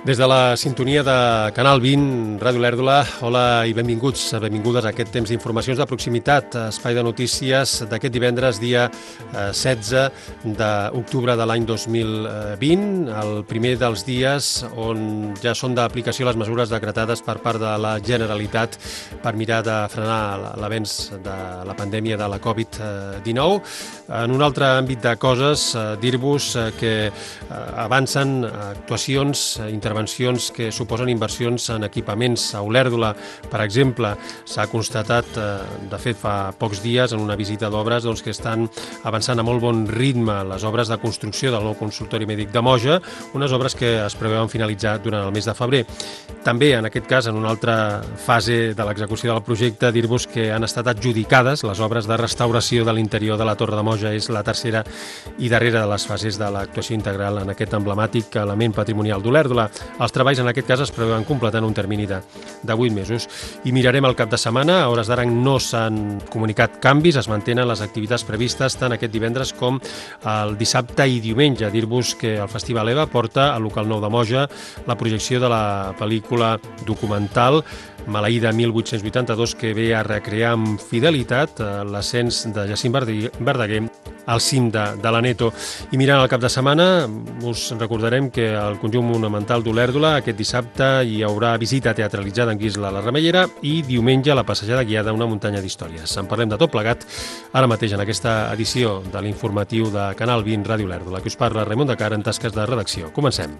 Des de la sintonia de Canal 20, Ràdio Olèrdola, hola i benvingudes a aquest temps d'informacions de proximitat, espai de notícies d'aquest divendres, dia 16 d'octubre de l'any 2020, el primer dels dies on ja són d'aplicació les mesures decretades per part de la Generalitat per mirar de frenar l'avenç de la pandèmia de la Covid-19. En un altre àmbit de coses, dir-vos que avancen actuacions, intervencions que suposen inversions en equipaments a Olèrdola. Per exemple, s'ha constatat, de fet fa pocs dies, en una visita d'obres, que estan avançant a molt bon ritme les obres de construcció del nou consultori mèdic de Moja, unes obres que es preveuen finalitzar durant el mes de febrer. També, en aquest cas, en una altra fase de l'execució del projecte, dir-vos que han estat adjudicades les obres de restauració de l'interior de la Torre de Moja. És la tercera i darrera de les fases de l'actuació integral en aquest emblemàtic element patrimonial d'Olèrdola. Els treballs, en aquest cas, es preveuen completar en un termini de 8 mesos. I mirarem el cap de setmana. A hores d'ara no s'han comunicat canvis, es mantenen les activitats previstes tant aquest divendres com el dissabte i diumenge. Dir-vos que el Festival EVA porta al local nou de Moja la projecció de la pel·lícula documental Maleïda 1882, que ve a recrear amb fidelitat l'ascens de Jacint Verdaguer al cim de l'Aneto. I mirant el cap de setmana, us recordarem que al conjunt monumental d'Olèrdola aquest dissabte hi haurà visita teatralitzada en Guisla la Remeiera i diumenge la passejada guiada a una muntanya d'històries. En parlem de tot plegat ara mateix en aquesta edició de l'informatiu de Canal 20 Ràdio Olèrdola, que us parla Raimon de Car en tasques de redacció. Comencem.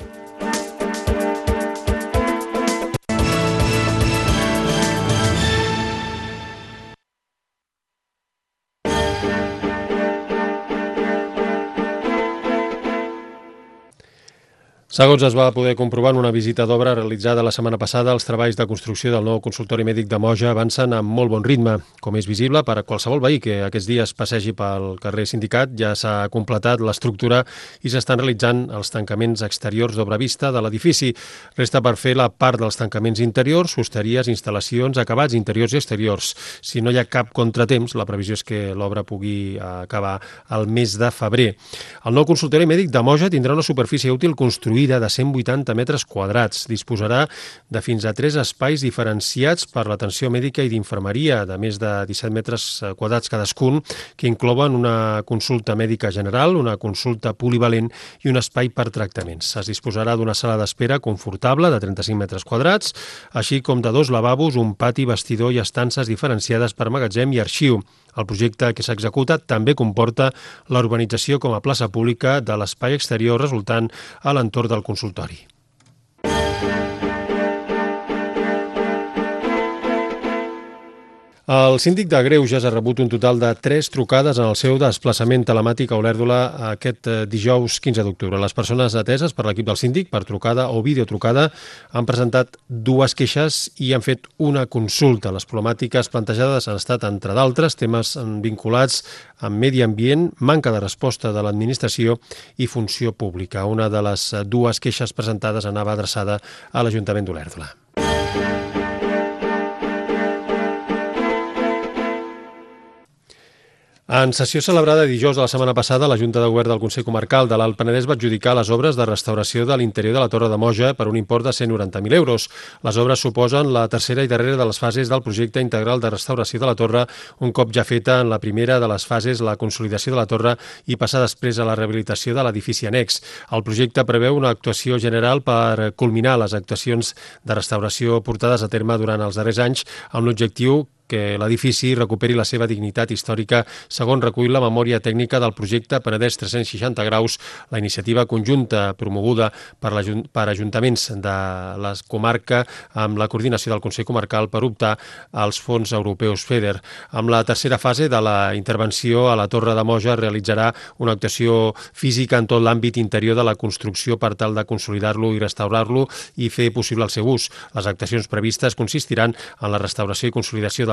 Segons es va poder comprovar en una visita d'obra realitzada la setmana passada, els treballs de construcció del nou consultori mèdic de Moja avancen amb molt bon ritme. Com és visible per a qualsevol veí que aquests dies passegi pel carrer Sindicat, ja s'ha completat l'estructura i s'estan realitzant els tancaments exteriors d'obra vista de l'edifici. Resta per fer la part dels tancaments interiors, fusteries, instal·lacions, acabats interiors i exteriors. Si no hi ha cap contratemps, la previsió és que l'obra pugui acabar al mes de febrer. El nou consultori mèdic de Moja tindrà una superfície útil construïda de 180 metres quadrats. Disposarà de fins a 3 espais diferenciats per l'atenció mèdica i d'infermeria, de més de 17 metres quadrats cadascun, que inclouen una consulta mèdica general, una consulta polivalent i un espai per tractaments. Es disposarà d'una sala d'espera confortable de 35 metres quadrats, així com de 2 lavabos, un pati, vestidor i estances diferenciades per magatzem i arxiu. El projecte que s'executa també comporta la urbanització com a plaça pública de l'espai exterior resultant a l'entorn del consultori. El síndic de Greuges ha rebut un total de 3 trucades en el seu desplaçament telemàtic a Olèrdola aquest dijous 15 d'octubre. Les persones ateses per l'equip del síndic per trucada o videotrucada han presentat 2 queixes i han fet una consulta. Les problemàtiques plantejades han estat, entre d'altres, temes vinculats amb medi ambient, manca de resposta de l'administració i funció pública. Una de les 2 queixes presentades anava adreçada a l'Ajuntament d'Olèrdola. En sessió celebrada dijous de la setmana passada, la Junta de Govern del Consell Comarcal de l'Alt Penedès va adjudicar les obres de restauració de l'interior de la Torre de Moja per un import de 190.000 euros. Les obres suposen la tercera i darrera de les fases del projecte integral de restauració de la torre, un cop ja feta en la primera de les fases la consolidació de la torre i passar després a la rehabilitació de l'edifici annex. El projecte preveu una actuació general per culminar les actuacions de restauració portades a terme durant els darrers anys amb l'objectiu que l'edifici recuperi la seva dignitat històrica, segons recull la memòria tècnica del projecte Penedès 360 graus, la iniciativa conjunta promoguda per ajuntaments de la comarca amb la coordinació del Consell Comarcal per optar als fons europeus FEDER. Amb la tercera fase de la intervenció a la Torre de Moja realitzarà una actuació física en tot l'àmbit interior de la construcció per tal de consolidar-lo i restaurar-lo i fer possible el seu ús. Les actuacions previstes consistiran en la restauració i consolidació del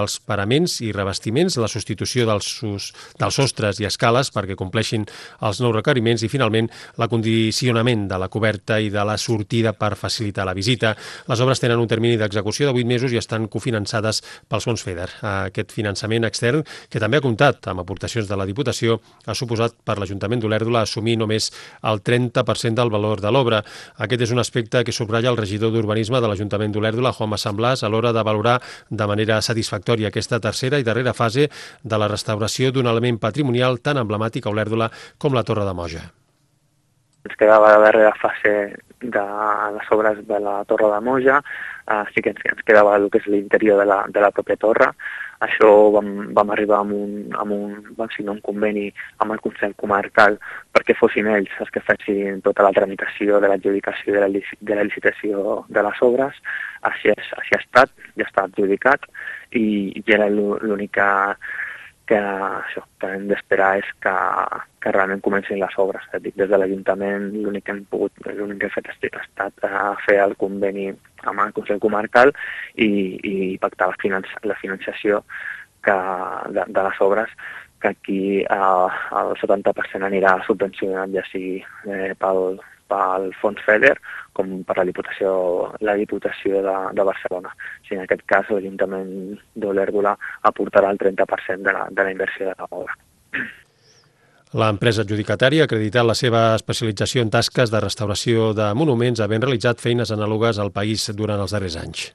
dels paraments i revestiments, la substitució dels sostres i escales perquè compleixin els nous requeriments i, finalment, l'acondicionament de la coberta i de la sortida per facilitar la visita. Les obres tenen un termini d'execució de 8 mesos i estan cofinançades pels fons FEDER. Aquest finançament extern, que també ha comptat amb aportacions de la Diputació, ha suposat per l'Ajuntament d'Olèrdola assumir només el 30% del valor de l'obra. Aquest és un aspecte que subratlla el regidor d'Urbanisme de l'Ajuntament d'Olèrdola, Jaume Samblàs, a l'hora de valorar de manera satisfactòria aquesta tercera i darrera fase de la restauració d'un element patrimonial tan emblemàtic a Olèrdola com la Torre de Moja. Ens quedava la darrera fase de les obres de la Torre de Moja, sí que ens quedava el que és l'interior de la pròpia torre. Això vam arribar vam signar un conveni amb el Consell Comarcal perquè fossin ells els que fessin tota la tramitació de l'adjudicació de la licitació de les obres. Així ha estat, ja està adjudicat i era l'únic que hem d'esperar és que realment comencin les obres. Des de l'Ajuntament l'únic que hem fet ha estat fer el conveni amb el Consell Comarcal i pactar la financiació de les obres, que aquí el 70% anirà subvencionat, ja sigui pel fons FEDER com per la Diputació de Barcelona. En aquest cas, l'Ajuntament d'Olèrdola aportarà el 30% de la inversió de l'obra. L'empresa adjudicatària ha acreditat la seva especialització en tasques de restauració de monuments, havent realitzat feines anàlogues al país durant els darrers anys.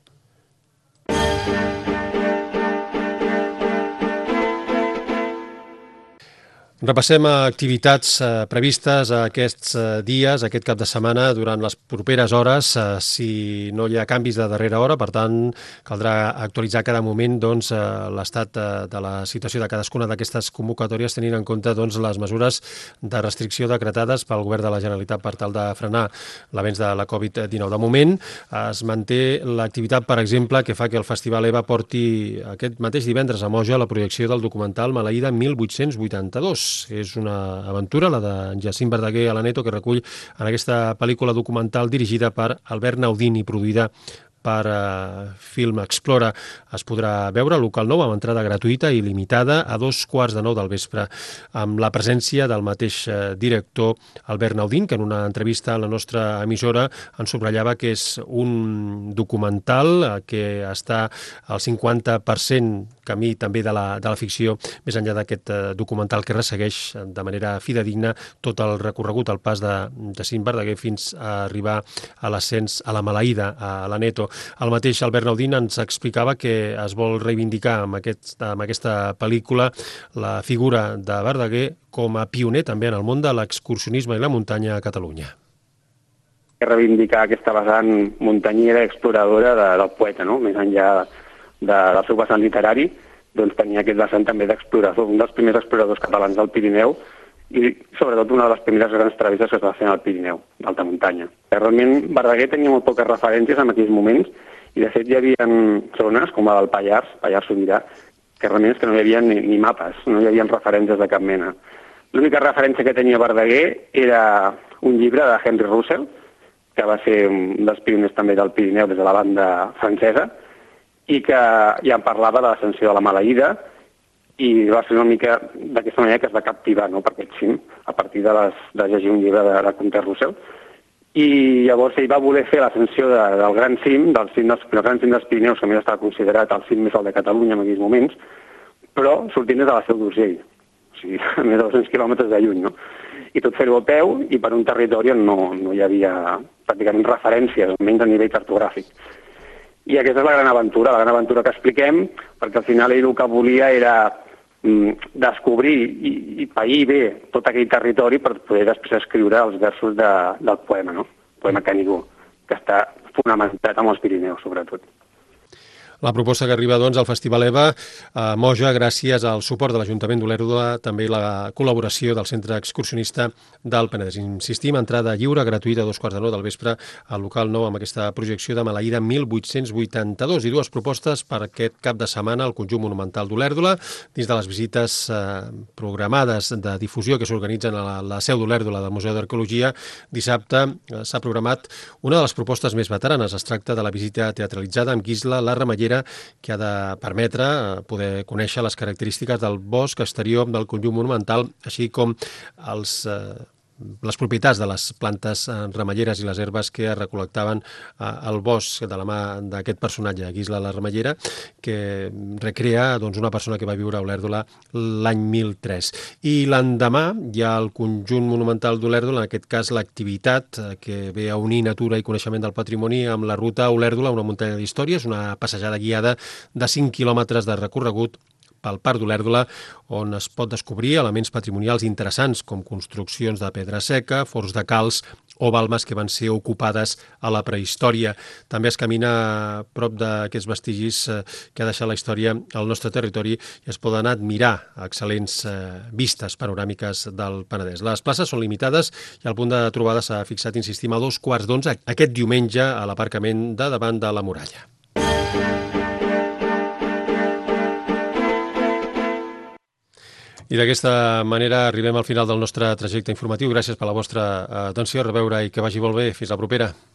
Repassem activitats previstes aquests dies, aquest cap de setmana, durant les properes hores, si no hi ha canvis de darrera hora. Per tant, caldrà actualitzar cada moment l'estat de la situació de cadascuna d'aquestes convocatòries, tenint en compte les mesures de restricció decretades pel Govern de la Generalitat per tal de frenar l'avenç de la Covid-19. De moment, es manté l'activitat, per exemple, que fa que el Festival EVA porti aquest mateix divendres a Moja la projecció del documental Maleïda 1882. És una aventura, la de Jacint Verdaguer a l'Aneto, que recull en aquesta pel·lícula documental dirigida per Albert Naudín i produïda per Film Explora. Es podrà veure al local nou amb entrada gratuïta i limitada a 8:15 del vespre, amb la presència del mateix director Albert Naudín, que en una entrevista a la nostra emissora ens subratllava que és un documental que està al 50% camí també de la ficció, més enllà d'aquest documental que ressegueix de manera fidedigna tot el recorregut, el pas de Jacint Verdaguer fins a arribar a l'ascens a la Maleïda, a l'Aneto. El mateix Albert Naudín ens explicava que es vol reivindicar amb aquesta pel·lícula la figura de Verdaguer com a pioner també en el món de l'excursionisme i la muntanya a Catalunya. Reivindicar aquesta vessant muntanyera exploradora del poeta, no? Més enllà del seu vessant literari, doncs tenia aquest vessant també d'explorador, un dels primers exploradors catalans del Pirineu i sobretot una de les primeres grans travesses que es va fer al Pirineu, d'alta muntanya. Realment Verdaguer tenia molt poques referències en aquells moments i de fet hi havia zones com la del Pallars Sobirà, que realment és que no hi havia ni mapes, no hi havia referències de cap mena. L'única referència que tenia Verdaguer era un llibre de Henry Russell, que va ser un dels pioners també del Pirineu des de la banda francesa, i que ja en parlava de l'ascensió de la Maleïda, i va ser una mica d'aquesta manera que es va captivar, no?, per aquest cim, a partir de llegir un llibre de Comte Russell. I llavors ell va voler fer l'ascensió del gran cim, del gran cim dels Pirineus, que a més estava considerat el cim més alt de Catalunya en aquells moments, però sortint des de la Seu d'Urgell, o sigui, a més de 200 quilòmetres de lluny, no? I tot fer-ho a peu i per un territori on no hi havia pràcticament referències, almenys a nivell cartogràfic. I aquesta és la gran aventura que expliquem, perquè al final ell el que volia era descobrir i pair bé tot aquell territori per poder després escriure els versos del poema, no? El poema Canigó, que està fonamentat amb els Pirineus, sobretot. La proposta que arriba al Festival EVA a Moja gràcies al suport de l'Ajuntament d'Olèrdola, també la col·laboració del Centre Excursionista del Penedès. Insistim, entrada lliure, gratuïta a 8:15 del vespre al local nou amb aquesta projecció de Maleïda 1882 i dues propostes per aquest cap de setmana al conjunt monumental d'Olèrdola dins de les visites programades de difusió que s'organitzen a la seu d'Olèrdola del Museu d'Arqueologia. Dissabte s'ha programat una de les propostes més veteranes. Es tracta de la visita teatralitzada amb Guisla, la Remellera remellera que ha de permetre poder conèixer les característiques del bosc exterior del conjunt monumental, així com les propietats de les plantes remelleres i les herbes que es recol·lectaven al bosc de la mà d'aquest personatge, Guisla la Remellera, que recrea una persona que va viure a Olèrdola l'any 1003. I l'endemà hi ha el conjunt monumental d'Olèrdola, en aquest cas l'activitat que ve a unir natura i coneixement del patrimoni amb la ruta Olèrdola, una muntanya d'històries, una passejada guiada de 5 quilòmetres de recorregut pel Parc d'Olèrdola, on es pot descobrir elements patrimonials interessants com construccions de pedra seca, forns de calç o balmes que van ser ocupades a la prehistòria. També es camina a prop d'aquests vestigis que ha deixat la història al nostre territori i es poden admirar excel·lents vistes panoràmiques del Penedès. Les places són limitades i el punt de trobada s'ha fixat, insistim, a 11:15 aquest diumenge a l'aparcament de davant de la muralla. I d'aquesta manera arribem al final del nostre trajecte informatiu. Gràcies per la vostra atenció, a reveure i que vagi molt bé. Fins la propera.